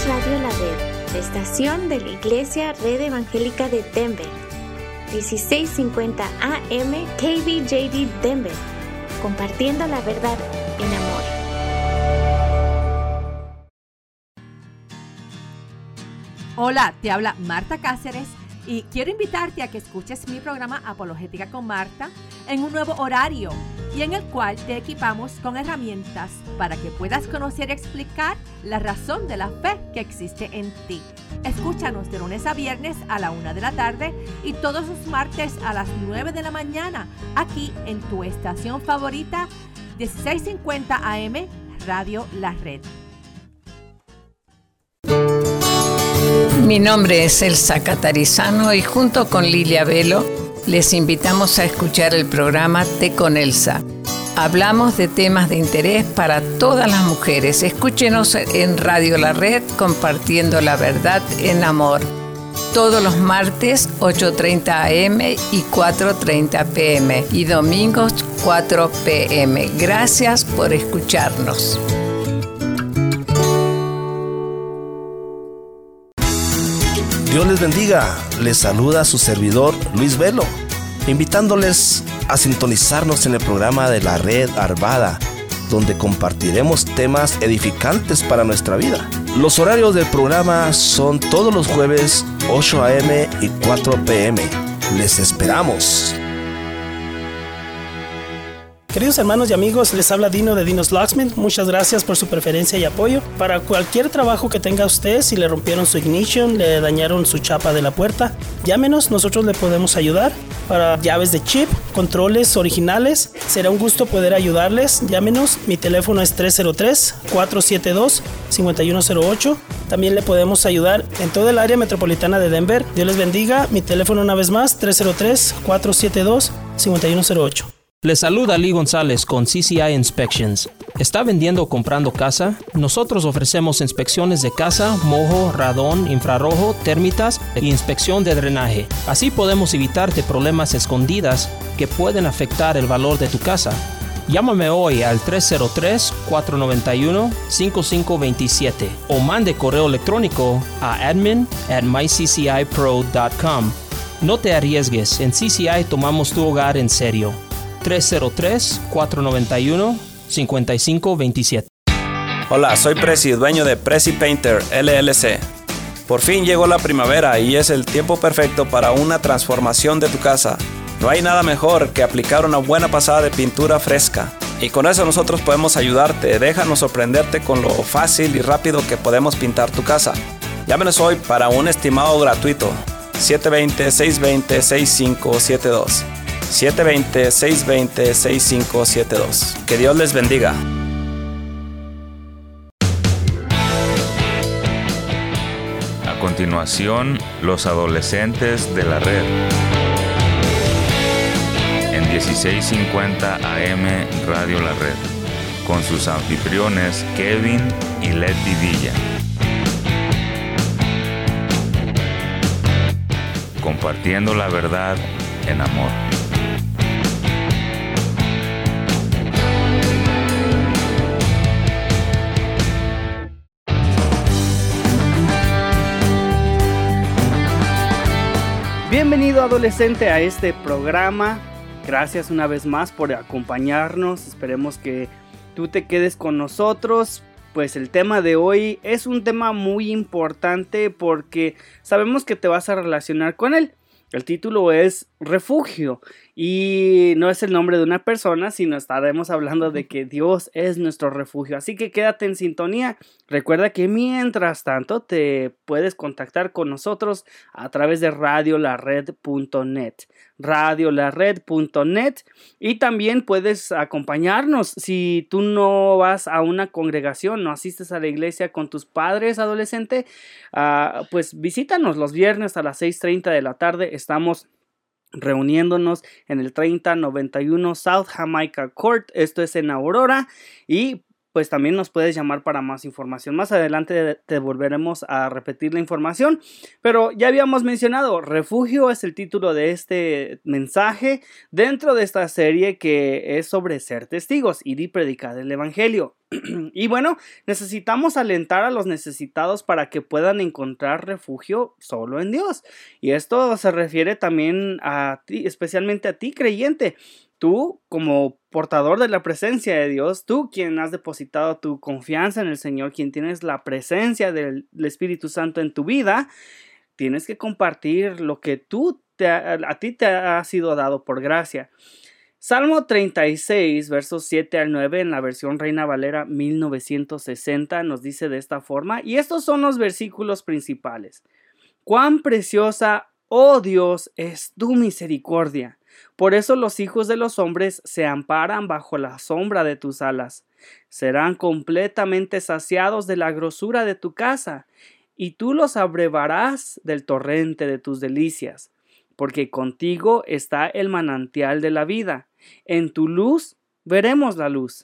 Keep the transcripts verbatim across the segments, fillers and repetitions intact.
es Radio La Red, la estación de la Iglesia Red Evangélica de Denver. dieciséis cincuenta A M K B J D Denver, compartiendo la verdad en amor. Hola, te habla Marta Cáceres y quiero invitarte a que escuches mi programa Apologética con Marta en un nuevo horario y en el cual te equipamos con herramientas para que puedas conocer y explicar la razón de la fe que existe en ti. Escúchanos de lunes a viernes a la una de la tarde y todos los martes a las nueve de la mañana aquí en tu estación favorita dieciséis cincuenta A M Radio La Red. Mi nombre es Elsa Catarizano y junto con Lilia Velo les invitamos a escuchar el programa Té con Elsa. Hablamos de temas de interés para todas las mujeres. Escúchenos en Radio La Red compartiendo la verdad en amor. Todos los martes ocho treinta A M y cuatro treinta P M y domingos cuatro P M. Gracias por escucharnos. Dios les bendiga, les saluda su servidor Luis Velo, invitándoles a sintonizarnos en el programa de la Red Arvada, donde compartiremos temas edificantes para nuestra vida. Los horarios del programa son todos los jueves ocho A M y cuatro P M. Les esperamos. Queridos hermanos y amigos, les habla Dino de Dino's Locksmith. Muchas gracias por su preferencia y apoyo. Para cualquier trabajo que tenga usted, si le rompieron su ignition, le dañaron su chapa de la puerta, llámenos, nosotros le podemos ayudar. Para llaves de chip, controles originales, será un gusto poder ayudarles. Llámenos, mi teléfono es tres cero tres, cuatro siete dos, cinco uno cero ocho. También le podemos ayudar en toda el área metropolitana de Denver. Dios les bendiga. Mi teléfono una vez más, tres cero tres, cuatro siete dos, cinco uno cero ocho. Les saluda Lee González con C C I Inspections. ¿Está vendiendo o comprando casa? Nosotros ofrecemos inspecciones de casa, mojo, radón, infrarrojo, térmitas e inspección de drenaje. Así podemos evitarte problemas escondidas que pueden afectar el valor de tu casa. Llámame hoy al tres cero tres, cuatro nueve uno, cinco cinco dos siete o mande correo electrónico a admin at my c c i pro dot com. No te arriesgues, en C C I tomamos tu hogar en serio. tres cero tres, cuatro nueve uno, cinco cinco dos siete. Hola, soy Prezi, dueño de Prezi Painter L L C. Por fin llegó la primavera y es el tiempo perfecto para una transformación de tu casa. No hay nada mejor que aplicar una buena pasada de pintura fresca. Y con eso nosotros podemos ayudarte. Déjanos sorprenderte con lo fácil y rápido que podemos pintar tu casa. Llámenos hoy para un estimado gratuito. siete dos cero, seis dos cero, seis cinco siete dos. siete dos cero, seis dos cero, seis cinco siete dos. Que Dios les bendiga. A continuación, los adolescentes de la red. En dieciséis cincuenta A M Radio La Red, con sus anfitriones Kevin y Letty Villa. Compartiendo la verdad en amor. Bienvenido adolescente a este programa. Gracias una vez más por acompañarnos. Esperemos que tú te quedes con nosotros. Pues el tema de hoy es un tema muy importante porque sabemos que te vas a relacionar con él. El título es Refugio y no es el nombre de una persona, sino estaremos hablando de que Dios es nuestro refugio. Así que quédate en sintonía. Recuerda que mientras tanto te puedes contactar con nosotros a través de radio la red punto net. radio la red punto net y también puedes acompañarnos si tú no vas a una congregación, no asistes a la iglesia con tus padres, adolescente, uh, pues visítanos los viernes a las seis treinta de la tarde. Estamos reuniéndonos en el treinta noventa y uno South Jamaica Court, esto es en Aurora, y pues también nos puedes llamar para más información. Más adelante te volveremos a repetir la información, pero ya habíamos mencionado, refugio es el título de este mensaje dentro de esta serie que es sobre ser testigos, ir y predicar el evangelio. Y bueno, necesitamos alentar a los necesitados para que puedan encontrar refugio solo en Dios. Y esto se refiere también a ti, especialmente a ti, creyente. Tú, como portador de la presencia de Dios, tú quien has depositado tu confianza en el Señor, quien tienes la presencia del, del Espíritu Santo en tu vida, tienes que compartir lo que tú te, a ti te ha sido dado por gracia. Salmo treinta y seis, versos siete al nueve, en la versión Reina Valera mil novecientos sesenta, nos dice de esta forma, y estos son los versículos principales. Cuán preciosa, oh Dios, es tu misericordia. Por eso los hijos de los hombres se amparan bajo la sombra de tus alas. Serán completamente saciados de la grosura de tu casa, y tú los abrevarás del torrente de tus delicias, porque contigo está el manantial de la vida. En tu luz veremos la luz.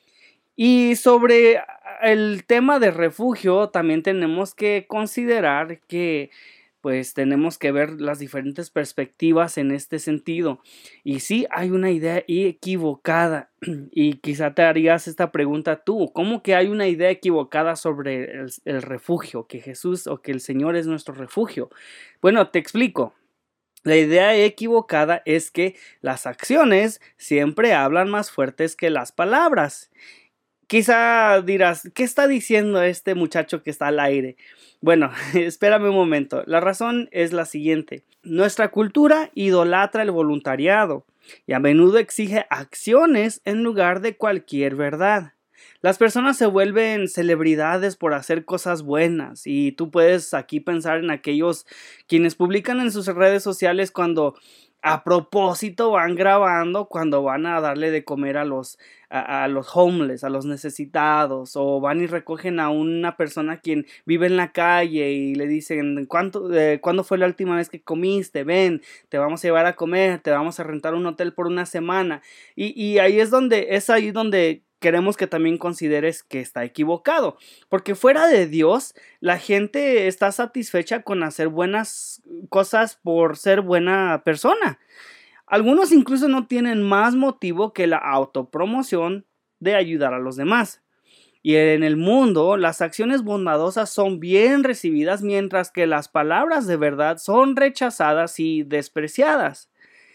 Y sobre el tema de refugio, también tenemos que considerar que pues tenemos que ver las diferentes perspectivas en este sentido. Y sí, hay una idea equivocada. Y quizá te harías esta pregunta tú. ¿Cómo que hay una idea equivocada sobre el, el refugio? Que Jesús o que el Señor es nuestro refugio. Bueno, te explico. La idea equivocada es que las acciones siempre hablan más fuertes que las palabras. Quizá dirás, ¿qué está diciendo este muchacho que está al aire? Bueno, espérame un momento. La razón es la siguiente. Nuestra cultura idolatra el voluntariado y a menudo exige acciones en lugar de cualquier verdad. Las personas se vuelven celebridades por hacer cosas buenas y tú puedes aquí pensar en aquellos quienes publican en sus redes sociales cuando a propósito van grabando cuando van a darle de comer a los, a, a los homeless, a los necesitados, o van y recogen a una persona quien vive en la calle y le dicen, ¿cuánto, eh, ¿cuándo fue la última vez que comiste? Ven, te vamos a llevar a comer, te vamos a rentar un hotel por una semana. Y, y ahí es donde, es ahí donde queremos que también consideres que está equivocado, porque fuera de Dios la gente está satisfecha con hacer buenas cosas por ser buena persona. Algunos incluso no tienen más motivo que la autopromoción de ayudar a los demás. Y en el mundo las acciones bondadosas son bien recibidas, mientras que las palabras de verdad son rechazadas y despreciadas.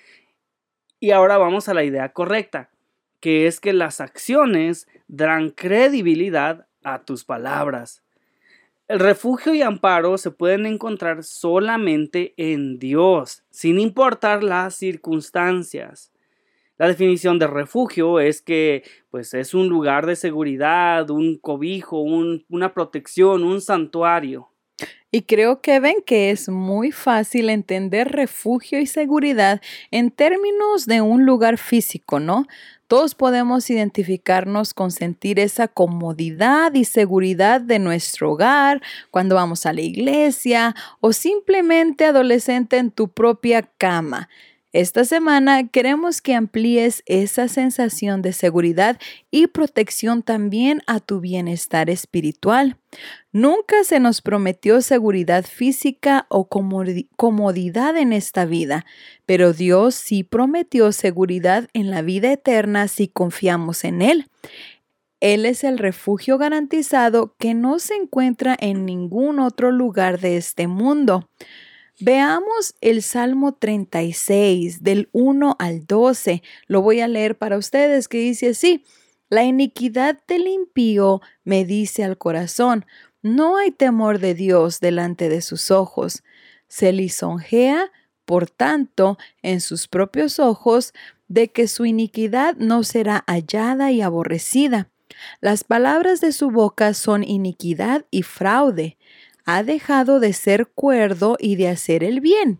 Y ahora vamos a la idea correcta, que es que las acciones dan credibilidad a tus palabras. El refugio y amparo se pueden encontrar solamente en Dios, sin importar las circunstancias. La definición de refugio es que pues, es un lugar de seguridad, un cobijo, un, una protección, un santuario. Y creo que ven que es muy fácil entender refugio y seguridad en términos de un lugar físico, ¿no? Todos podemos identificarnos con sentir esa comodidad y seguridad de nuestro hogar cuando vamos a la iglesia o simplemente adolescente en tu propia cama. Esta semana queremos que amplíes esa sensación de seguridad y protección también a tu bienestar espiritual. Nunca se nos prometió seguridad física o comodidad en esta vida, pero Dios sí prometió seguridad en la vida eterna si confiamos en Él. Él es el refugio garantizado que no se encuentra en ningún otro lugar de este mundo. Veamos el Salmo treinta y seis, del uno al doce. Lo voy a leer para ustedes, que dice así: La iniquidad del impío me dice al corazón, no hay temor de Dios delante de sus ojos. Se lisonjea, por tanto, en sus propios ojos, de que su iniquidad no será hallada y aborrecida. Las palabras de su boca son iniquidad y fraude. Ha dejado de ser cuerdo y de hacer el bien.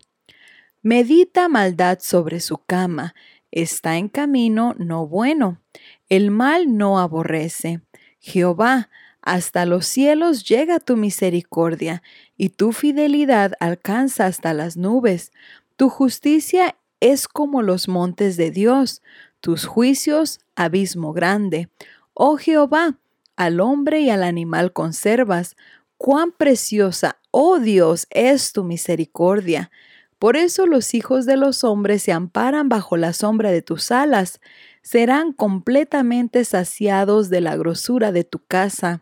Medita maldad sobre su cama. Está en camino no bueno. El mal no aborrece. Jehová, hasta los cielos llega tu misericordia, y tu fidelidad alcanza hasta las nubes. Tu justicia es como los montes de Dios, tus juicios abismo grande. Oh Jehová, al hombre y al animal conservas. Cuán preciosa, oh Dios, es tu misericordia. Por eso los hijos de los hombres se amparan bajo la sombra de tus alas. Serán completamente saciados de la grosura de tu casa.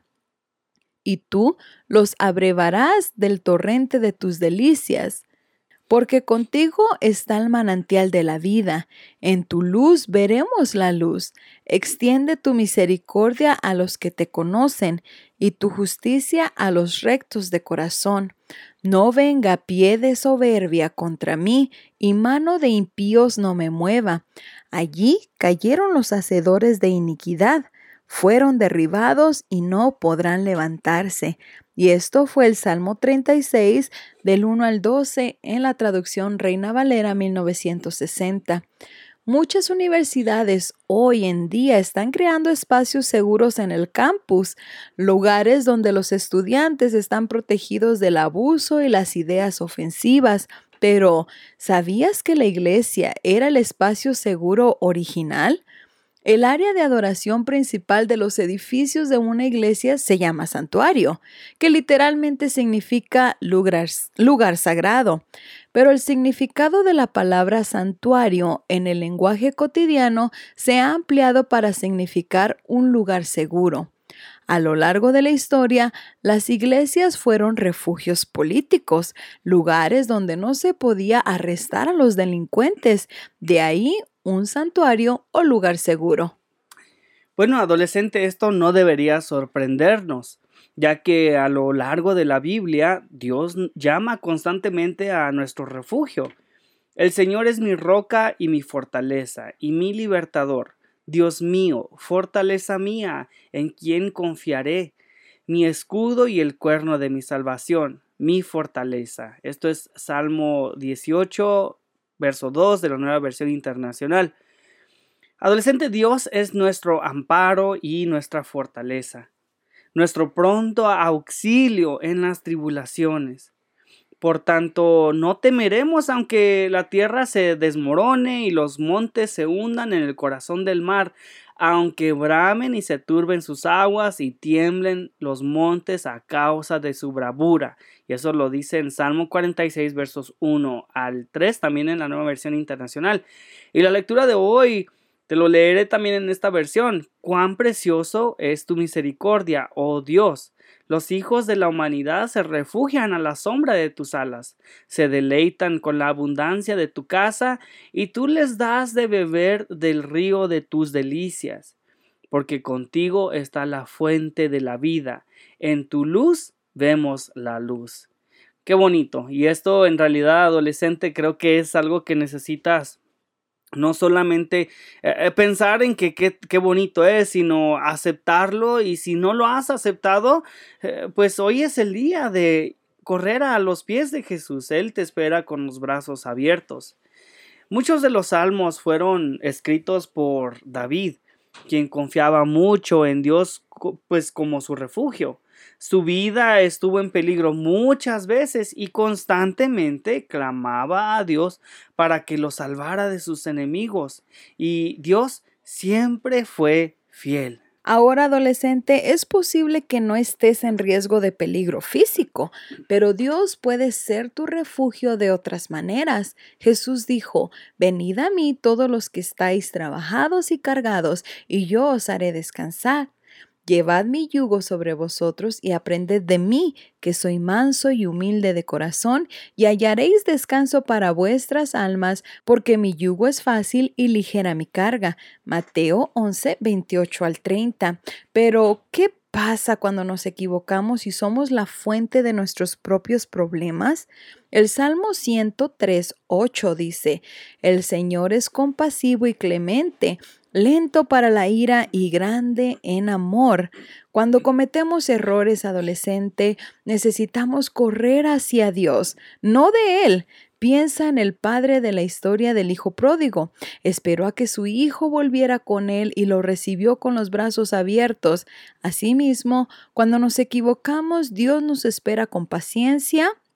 Y tú los abrevarás del torrente de tus delicias. Porque contigo está el manantial de la vida. En tu luz veremos la luz. Extiende tu misericordia a los que te conocen y tu justicia a los rectos de corazón. No venga pie de soberbia contra mí y mano de impíos no me mueva. Allí cayeron los hacedores de iniquidad. Fueron derribados y no podrán levantarse. Y esto fue el Salmo treinta y seis, del uno al doce, en la traducción Reina Valera mil novecientos sesenta. Muchas universidades hoy en día están creando espacios seguros en el campus, lugares donde los estudiantes están protegidos del abuso y las ideas ofensivas. Pero, ¿sabías que la iglesia era el espacio seguro original? El área de adoración principal de los edificios de una iglesia se llama santuario, que literalmente significa lugar, lugar sagrado. Pero el significado de la palabra santuario en el lenguaje cotidiano se ha ampliado para significar un lugar seguro. A lo largo de la historia, las iglesias fueron refugios políticos, lugares donde no se podía arrestar a los delincuentes. De ahí un santuario o lugar seguro. Bueno, adolescente, esto no debería sorprendernos, ya que a lo largo de la Biblia, Dios llama constantemente a nuestro refugio. El Señor es mi roca y mi fortaleza, y mi libertador. Dios mío, fortaleza mía, en quien confiaré, mi escudo y el cuerno de mi salvación, mi fortaleza. Esto es Salmo dieciocho, verso dos de la Nueva Versión Internacional. Adolescente, Dios es nuestro amparo y nuestra fortaleza, nuestro pronto auxilio en las tribulaciones. Por tanto, no temeremos aunque la tierra se desmorone y los montes se hundan en el corazón del mar, aunque bramen y se turben sus aguas y tiemblen los montes a causa de su bravura. Y eso lo dice en Salmo cuarenta y seis, versos uno al tres, también en la Nueva Versión Internacional. Y la lectura de hoy te lo leeré también en esta versión. Cuán precioso es tu misericordia, oh Dios. Los hijos de la humanidad se refugian a la sombra de tus alas, se deleitan con la abundancia de tu casa, y tú les das de beber del río de tus delicias, porque contigo está la fuente de la vida, en tu luz vemos la luz. Qué bonito, y esto en realidad, adolescente, creo que es algo que necesitas no solamente eh, pensar en que qué bonito es, sino aceptarlo. Y si no lo has aceptado, eh, pues hoy es el día de correr a los pies de Jesús. Él te espera con los brazos abiertos. Muchos de los salmos fueron escritos por David, quien confiaba mucho en Dios, pues como su refugio. Su vida estuvo en peligro muchas veces y constantemente clamaba a Dios para que lo salvara de sus enemigos. Y Dios siempre fue fiel. Ahora, adolescente, es posible que no estés en riesgo de peligro físico, pero Dios puede ser tu refugio de otras maneras. Jesús dijo: venid a mí todos los que estáis trabajados y cargados, y yo os haré descansar. Llevad mi yugo sobre vosotros y aprended de mí, que soy manso y humilde de corazón, y hallaréis descanso para vuestras almas, porque mi yugo es fácil y ligera mi carga. Mateo once, veintiocho al treinta. Pero, ¿qué pasa cuando nos equivocamos y somos la fuente de nuestros propios problemas? El Salmo ciento tres, ocho dice: el Señor es compasivo y clemente, lento para la ira y grande en amor. Cuando cometemos errores, adolescente, necesitamos correr hacia Dios, no de Él. Piensa en el padre de la historia del hijo pródigo. Esperó a que su hijo volviera con él y lo recibió con los brazos abiertos. Asimismo, cuando nos equivocamos, Dios nos espera con paciencia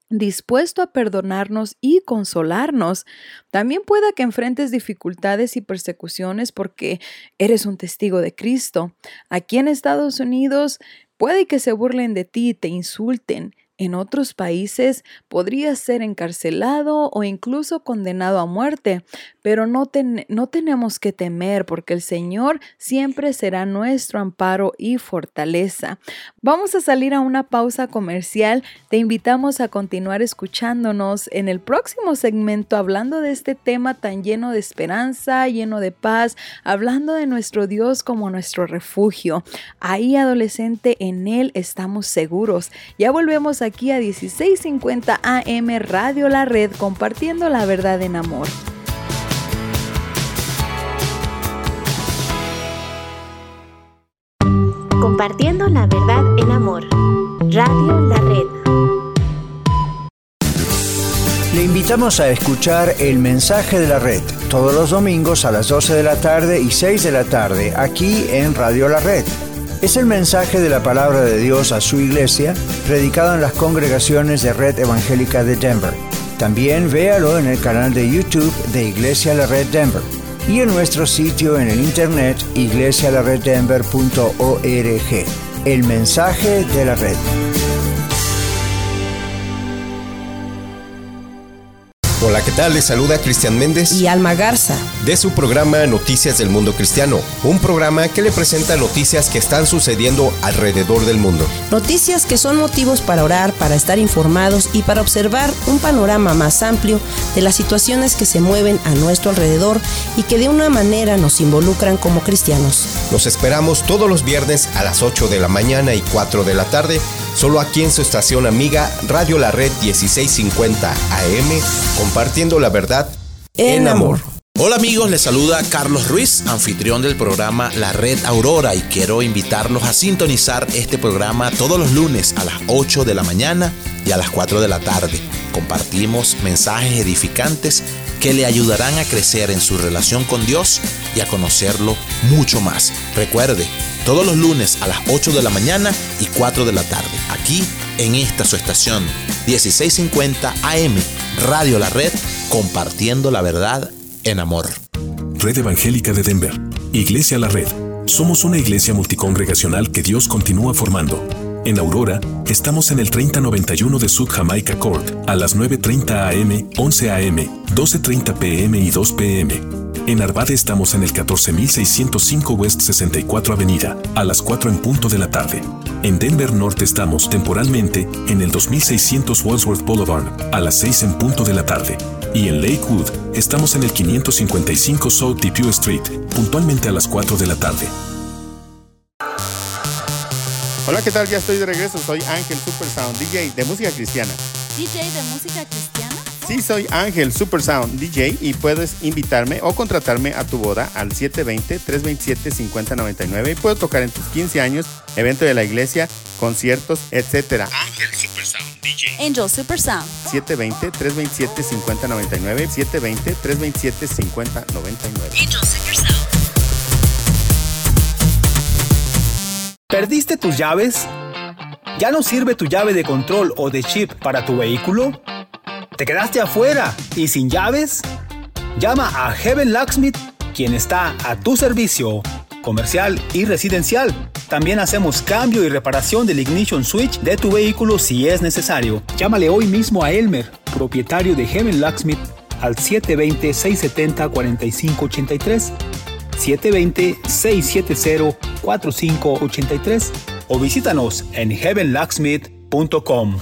dispuesto a perdonarnos y consolarnos. También pueda que enfrentes dificultades y persecuciones porque eres un testigo de Cristo. Aquí en Estados Unidos puede que se burlen de ti y te insulten. En otros países podrías ser encarcelado o incluso condenado a muerte, pero no, ten, no tenemos que temer porque el Señor siempre será nuestro amparo y fortaleza. Vamos a salir a una pausa comercial. Te invitamos a continuar escuchándonos en el próximo segmento hablando de este tema tan lleno de esperanza, lleno de paz, hablando de nuestro Dios como nuestro refugio. Ahí, adolescente, en Él estamos seguros. Ya volvemos a aquí a dieciséis cincuenta A M Radio La Red, compartiendo la verdad en amor. Compartiendo la verdad en amor. Radio La Red. Le invitamos a escuchar El Mensaje de la Red todos los domingos a las doce de la tarde y seis de la tarde aquí en Radio La Red. Es el mensaje de la palabra de Dios a su iglesia, predicado en las congregaciones de Red Evangélica de Denver. También véalo en el canal de YouTube de Iglesia La Red Denver y en nuestro sitio en el internet iglesia la red denver punto org. El mensaje de la red. Hola, ¿qué tal? Les saluda Cristian Méndez y Alma Garza de su programa Noticias del Mundo Cristiano, un programa que le presenta noticias que están sucediendo alrededor del mundo. Noticias que son motivos para orar, para estar informados y para observar un panorama más amplio de las situaciones que se mueven a nuestro alrededor y que de una manera nos involucran como cristianos. Los esperamos todos los viernes a las ocho de la mañana y cuatro de la tarde, solo aquí en su estación amiga Radio La Red dieciséis cincuenta A M, compartiendo la verdad en, en amor. Hola amigos, les saluda Carlos Ruiz, anfitrión del programa La Red Aurora, y quiero invitarlos a sintonizar este programa todos los lunes a las ocho de la mañana y a las cuatro de la tarde. Compartimos mensajes edificantes que le ayudarán a crecer en su relación con Dios y a conocerlo mucho más. Recuerde, todos los lunes a las ocho de la mañana y cuatro de la tarde, aquí en esta su estación dieciséis cincuenta A M, Radio La Red, compartiendo la verdad en amor. Red Evangélica de Denver, Iglesia La Red. Somos una iglesia multicongregacional que Dios continúa formando. En Aurora, estamos en el treinta noventa y uno de South Jamaica Court, a las nueve treinta A M, once A M, doce treinta P M y dos P M. En Arvada estamos en el catorce mil seiscientos cinco West sesenta y cuatro Avenida, a las cuatro en punto de la tarde. En Denver Norte estamos temporalmente en el dos mil seiscientos Wadsworth Boulevard, a las seis en punto de la tarde. Y en Lakewood estamos en el quinientos cincuenta y cinco South Depew Street, puntualmente a las cuatro de la tarde. Hola, ¿qué tal? Ya estoy de regreso. Soy Ángel Supersound, D J de música cristiana. ¿D J de música cristiana? Sí, soy Ángel Supersound, D J, y puedes invitarme o contratarme a tu boda al siete dos cero, tres dos siete, cinco cero nueve nueve y puedo tocar en tus quince años, evento de la iglesia, conciertos, etcétera. Ángel Supersound, D J. Angel Supersound. siete dos cero, tres dos siete, cinco cero nueve nueve, siete dos cero, tres dos siete, cinco cero nueve nueve. Angel Supersound. ¿Perdiste tus llaves? ¿Ya no sirve tu llave de control o de chip para tu vehículo? ¿Te quedaste afuera y sin llaves? Llama a Heaven Locksmith, quien está a tu servicio, comercial y residencial. También hacemos cambio y reparación del ignition switch de tu vehículo si es necesario. Llámale hoy mismo a Elmer, propietario de Heaven Locksmith, al siete dos cero, seis siete cero, cuatro cinco ocho tres, siete dos cero, seis siete cero, cuatro cinco ocho tres, o visítanos en heaven locksmith punto com.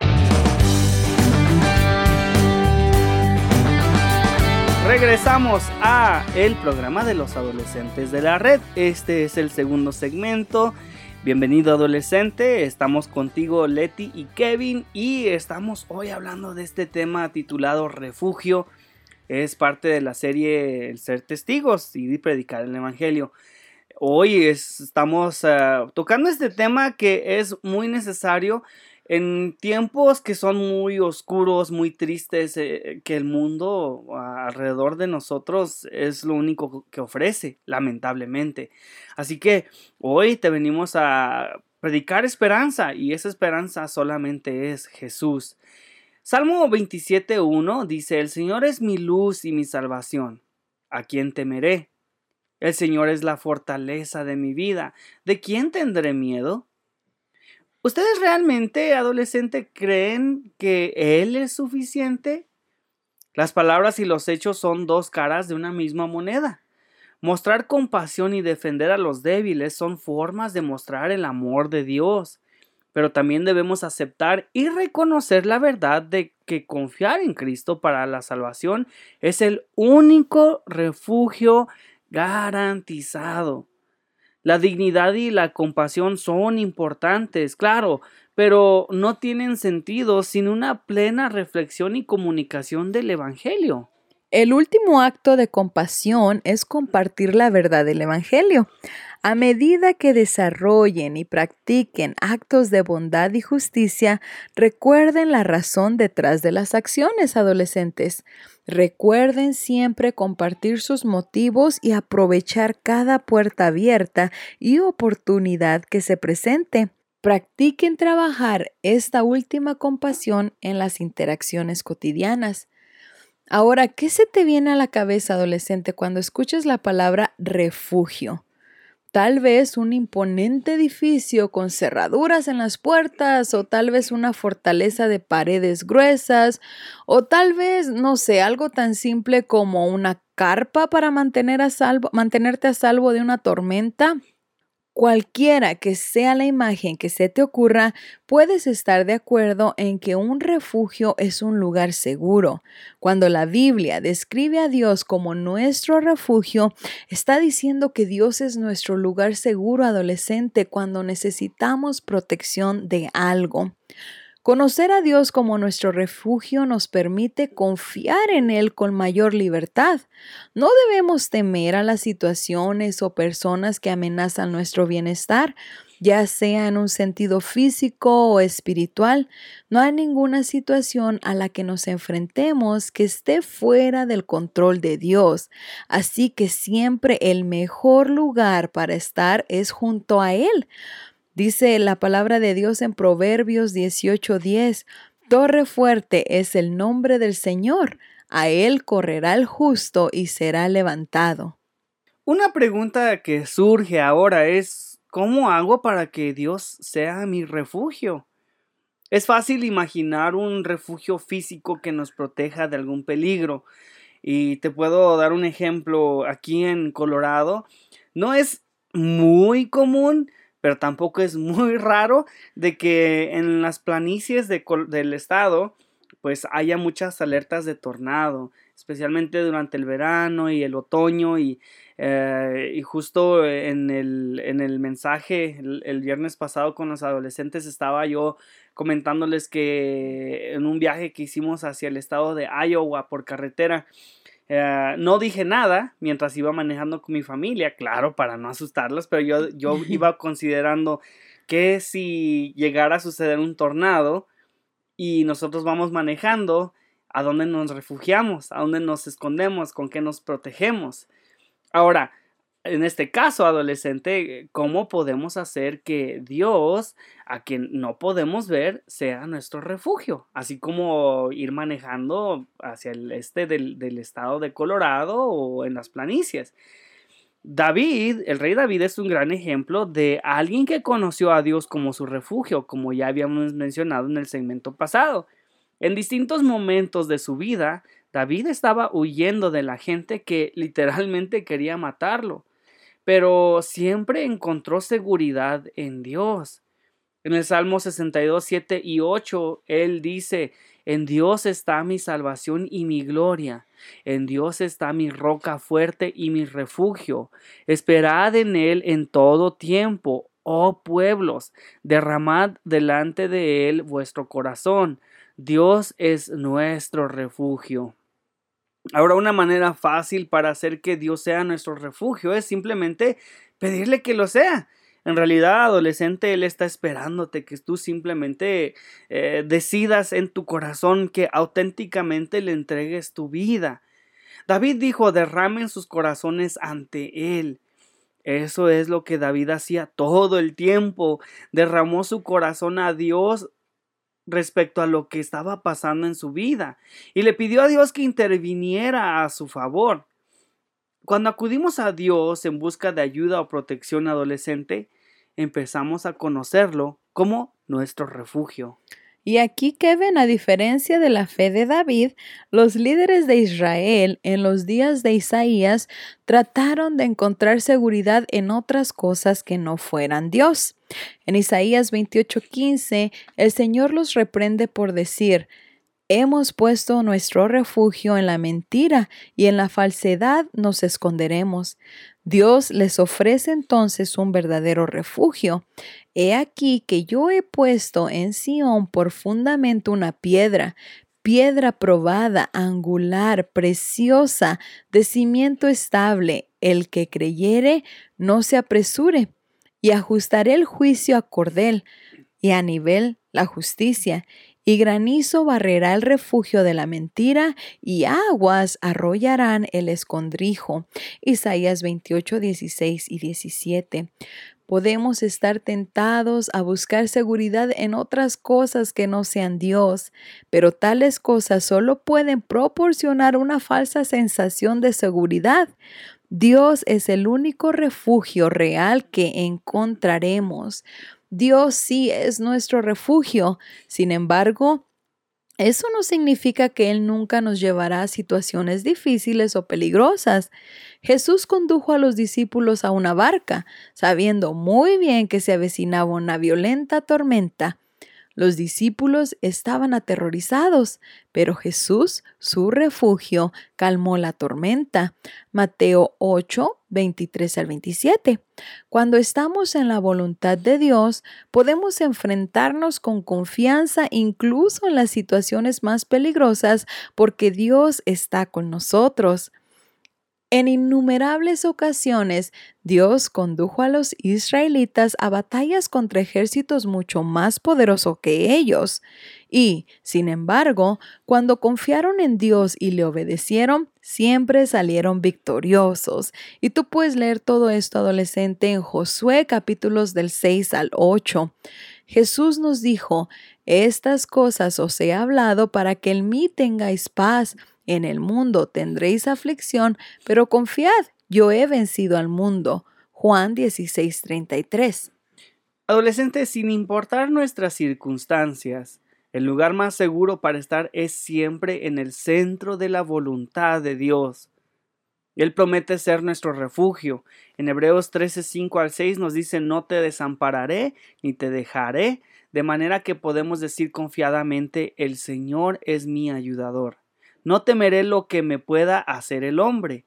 Regresamos a el programa de los adolescentes de la red. Este es el segundo segmento. Bienvenido, adolescente. Estamos contigo, Leti y Kevin, y estamos hoy hablando de este tema titulado Refugio. Es parte de la serie El Ser Testigos y Predicar el Evangelio. Hoy es, estamos uh, tocando este tema que es muy necesario en tiempos que son muy oscuros, muy tristes, eh, que el mundo uh, alrededor de nosotros es lo único que ofrece, lamentablemente. Así que hoy te venimos a predicar esperanza, y esa esperanza solamente es Jesús. Salmo veintisiete uno dice: el Señor es mi luz y mi salvación. ¿A quién temeré? El Señor es la fortaleza de mi vida. ¿De quién tendré miedo? ¿Ustedes realmente, adolescente, creen que Él es suficiente? Las palabras y los hechos son dos caras de una misma moneda. Mostrar compasión y defender a los débiles son formas de mostrar el amor de Dios. Pero también debemos aceptar y reconocer la verdad de que confiar en Cristo para la salvación es el único refugio garantizado. La dignidad y la compasión son importantes, claro, pero no tienen sentido sin una plena reflexión y comunicación del Evangelio. El último acto de compasión es compartir la verdad del Evangelio. A medida que desarrollen y practiquen actos de bondad y justicia, recuerden la razón detrás de las acciones, adolescentes. Recuerden siempre compartir sus motivos y aprovechar cada puerta abierta y oportunidad que se presente. Practiquen trabajar esta última compasión en las interacciones cotidianas. Ahora, ¿qué se te viene a la cabeza, adolescente, cuando escuchas la palabra refugio? Tal vez un imponente edificio con cerraduras en las puertas, o tal vez una fortaleza de paredes gruesas, o tal vez, no sé, algo tan simple como una carpa para mantener a salvo, mantenerte a salvo de una tormenta. Cualquiera que sea la imagen que se te ocurra, puedes estar de acuerdo en que un refugio es un lugar seguro. Cuando la Biblia describe a Dios como nuestro refugio, está diciendo que Dios es nuestro lugar seguro, adolescente, cuando necesitamos protección de algo. Conocer a Dios como nuestro refugio nos permite confiar en Él con mayor libertad. No debemos temer a las situaciones o personas que amenazan nuestro bienestar, ya sea en un sentido físico o espiritual. No hay ninguna situación a la que nos enfrentemos que esté fuera del control de Dios. Así que siempre el mejor lugar para estar es junto a Él. Dice la palabra de Dios en Proverbios dieciocho diez, torre fuerte es el nombre del Señor, a Él correrá el justo y será levantado. Una pregunta que surge ahora es, ¿cómo hago para que Dios sea mi refugio? Es fácil imaginar un refugio físico que nos proteja de algún peligro. Y te puedo dar un ejemplo aquí en Colorado. No es muy común, pero tampoco es muy raro de que en las planicies de, del estado pues haya muchas alertas de tornado, especialmente durante el verano y el otoño. Y, eh, y justo en el, en el mensaje el, el viernes pasado con los adolescentes estaba yo comentándoles que en un viaje que hicimos hacia el estado de Iowa por carretera, Uh, no dije nada mientras iba manejando con mi familia, claro, para no asustarlos, pero yo, yo iba considerando que si llegara a suceder un tornado y nosotros vamos manejando, ¿a dónde nos refugiamos? ¿A dónde nos escondemos? ¿Con qué nos protegemos? Ahora, en este caso, adolescente, ¿cómo podemos hacer que Dios, a quien no podemos ver, sea nuestro refugio? Así como ir manejando hacia el este del, del estado de Colorado o en las planicies. David, el rey David, es un gran ejemplo de alguien que conoció a Dios como su refugio, como ya habíamos mencionado en el segmento pasado. En distintos momentos de su vida, David estaba huyendo de la gente que literalmente quería matarlo, pero siempre encontró seguridad en Dios. En el Salmo sesenta y dos, siete y ocho, él dice: en Dios está mi salvación y mi gloria, en Dios está mi roca fuerte y mi refugio. Esperad en Él en todo tiempo, oh pueblos, derramad delante de Él vuestro corazón. Dios es nuestro refugio. Ahora, una manera fácil para hacer que Dios sea nuestro refugio es simplemente pedirle que lo sea. En realidad, adolescente, Él está esperándote que tú simplemente eh, decidas en tu corazón que auténticamente le entregues tu vida. David dijo: derramen sus corazones ante Él. Eso es lo que David hacía todo el tiempo. Derramó su corazón a Dios respecto a lo que estaba pasando en su vida y le pidió a Dios que interviniera a su favor. Cuando acudimos a Dios en busca de ayuda o protección adolescente, empezamos a conocerlo como nuestro refugio. Y aquí, Kevin, a diferencia de la fe de David, los líderes de Israel en los días de Isaías trataron de encontrar seguridad en otras cosas que no fueran Dios. En Isaías veintiocho quince, el Señor los reprende por decir: hemos puesto nuestro refugio en la mentira y en la falsedad nos esconderemos. Dios les ofrece entonces un verdadero refugio. He aquí que yo he puesto en Sión por fundamento una piedra, piedra probada, angular, preciosa, de cimiento estable. El que creyere no se apresure. Y ajustaré el juicio a cordel, y a nivel la justicia. Y granizo barrerá el refugio de la mentira, y aguas arrollarán el escondrijo. Isaías veintiocho, dieciséis y diecisiete. Podemos estar tentados a buscar seguridad en otras cosas que no sean Dios, pero tales cosas solo pueden proporcionar una falsa sensación de seguridad. Dios es el único refugio real que encontraremos. Dios sí es nuestro refugio. Sin embargo, eso no significa que Él nunca nos llevará a situaciones difíciles o peligrosas. Jesús condujo a los discípulos a una barca, sabiendo muy bien que se avecinaba una violenta tormenta. Los discípulos estaban aterrorizados, pero Jesús, su refugio, calmó la tormenta. Mateo ocho, veintitrés al veintisiete. Cuando estamos en la voluntad de Dios, podemos enfrentarnos con confianza incluso en las situaciones más peligrosas, porque Dios está con nosotros. En innumerables ocasiones, Dios condujo a los israelitas a batallas contra ejércitos mucho más poderosos que ellos. Y, sin embargo, cuando confiaron en Dios y le obedecieron, siempre salieron victoriosos. Y tú puedes leer todo esto, adolescente, en Josué capítulos del seis al ocho. Jesús nos dijo: estas cosas os he hablado para que en mí tengáis paz. En el mundo tendréis aflicción, pero confiad, yo he vencido al mundo. Juan dieciséis, treinta y tres. Adolescentes, sin importar nuestras circunstancias, el lugar más seguro para estar es siempre en el centro de la voluntad de Dios. Él promete ser nuestro refugio. En Hebreos trece, cinco al seis nos dice: no te desampararé ni te dejaré, de manera que podemos decir confiadamente: el Señor es mi ayudador. No temeré lo que me pueda hacer el hombre.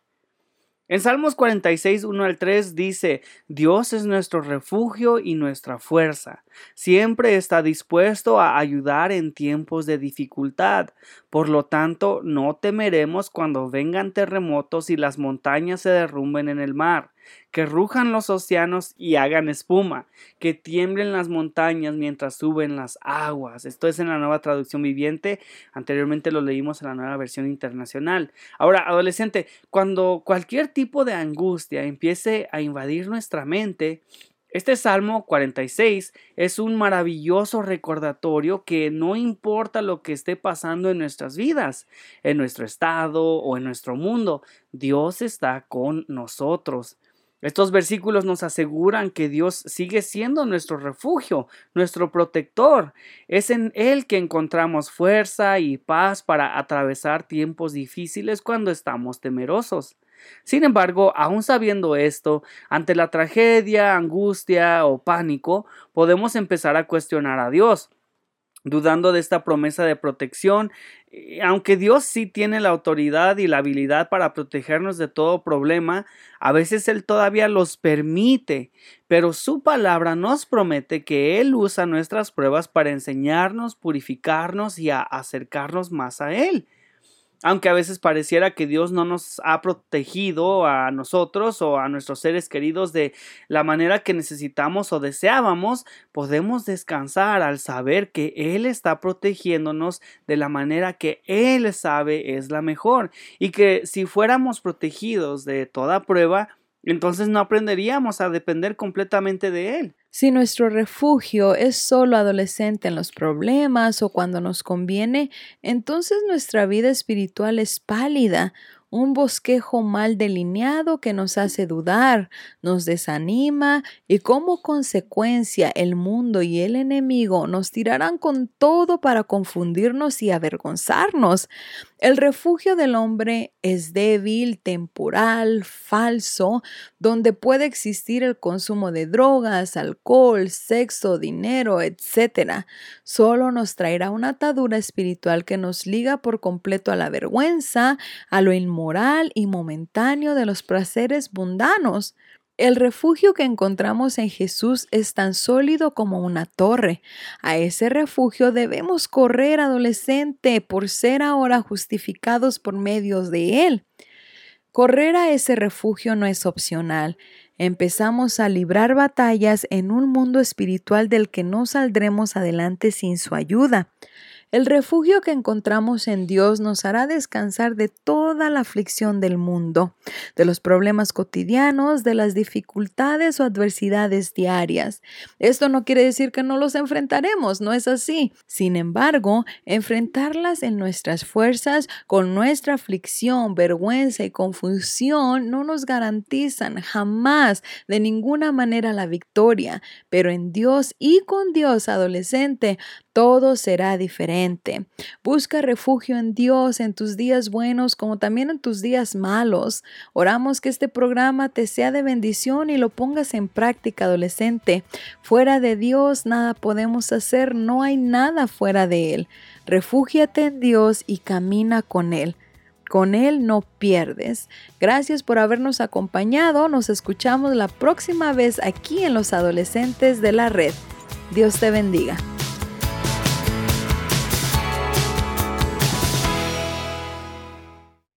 En Salmos cuarenta y seis, uno al tres dice: Dios es nuestro refugio y nuestra fuerza. Siempre está dispuesto a ayudar en tiempos de dificultad. Por lo tanto, no temeremos cuando vengan terremotos y las montañas se derrumben en el mar, que rujan los océanos y hagan espuma, que tiemblen las montañas mientras suben las aguas. Esto es en la Nueva Traducción Viviente. Anteriormente lo leímos en la Nueva Versión Internacional. Ahora, adolescente, cuando cualquier tipo de angustia empiece a invadir nuestra mente, este Salmo cuarenta y seis es un maravilloso recordatorio que no importa lo que esté pasando en nuestras vidas, en nuestro estado o en nuestro mundo, Dios está con nosotros. Estos versículos nos aseguran que Dios sigue siendo nuestro refugio, nuestro protector. Es en Él que encontramos fuerza y paz para atravesar tiempos difíciles cuando estamos temerosos. Sin embargo, aún sabiendo esto, ante la tragedia, angustia o pánico, podemos empezar a cuestionar a Dios, dudando de esta promesa de protección. Aunque Dios sí tiene la autoridad y la habilidad para protegernos de todo problema, a veces Él todavía los permite, pero su palabra nos promete que Él usa nuestras pruebas para enseñarnos, purificarnos y a acercarnos más a Él. Aunque a veces pareciera que Dios no nos ha protegido a nosotros o a nuestros seres queridos de la manera que necesitamos o deseábamos, podemos descansar al saber que Él está protegiéndonos de la manera que Él sabe es la mejor, y que si fuéramos protegidos de toda prueba, entonces no aprenderíamos a depender completamente de Él. Si nuestro refugio es solo adolescente en los problemas o cuando nos conviene, entonces nuestra vida espiritual es pálida, un bosquejo mal delineado que nos hace dudar, nos desanima y como consecuencia el mundo y el enemigo nos tirarán con todo para confundirnos y avergonzarnos. El refugio del hombre es débil, temporal, falso, donde puede existir el consumo de drogas, alcohol, sexo, dinero, etcétera. Solo nos traerá una atadura espiritual que nos liga por completo a la vergüenza, a lo inmoral y momentáneo de los placeres mundanos. El refugio que encontramos en Jesús es tan sólido como una torre. A ese refugio debemos correr, adolescente, por ser ahora justificados por medios de Él. Correr a ese refugio no es opcional. Empezamos a librar batallas en un mundo espiritual del que no saldremos adelante sin su ayuda. El refugio que encontramos en Dios nos hará descansar de toda la aflicción del mundo, de los problemas cotidianos, de las dificultades o adversidades diarias. Esto no quiere decir que no los enfrentaremos, no es así. Sin embargo, enfrentarlas en nuestras fuerzas, con nuestra aflicción, vergüenza y confusión, no nos garantizan jamás de ninguna manera la victoria. Pero en Dios y con Dios, adolescente, todo será diferente. Busca refugio en Dios en tus días buenos como también en tus días malos. Oramos que este programa te sea de bendición y lo pongas en práctica, adolescente. Fuera de Dios nada podemos hacer, no hay nada fuera de Él. Refúgiate en Dios y camina con Él. Con Él no pierdes. Gracias por habernos acompañado. Nos escuchamos la próxima vez aquí en Los Adolescentes de la Red. Dios te bendiga.